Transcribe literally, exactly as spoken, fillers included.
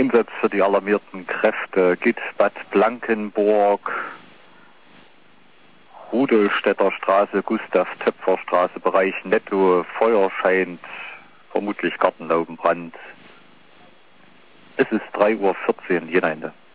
Einsatz für die alarmierten Kräfte Gitz, Bad Blankenburg, Rudolstädter Straße, Gustav-Töpfer-Straße, Bereich Netto, Feuer scheint, vermutlich Gartenlaubenbrand. Es ist drei Uhr vierzehn, Jena Ende.